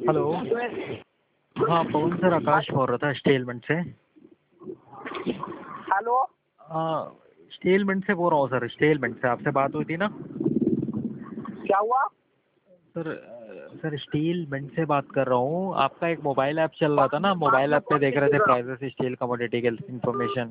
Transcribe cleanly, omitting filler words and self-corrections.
Hello. हाँ पवन sir, आकाश बोल रहा था स्टेलमेंट से। हेलो। स्टेलमेंट से बोल रहा हूँ सर, स्टेलमेंट से आपसे बात हुई थी ना क्या हुआ? सर? सर स्टीलमेंट से बात कर रहा हूँ। आपका एक मोबाइल ऐप चल रहा था ना, मोबाइल ऐप पे देख रहे थे प्राइसेस स्टील कमोडिटी के इन्फॉर्मेशन।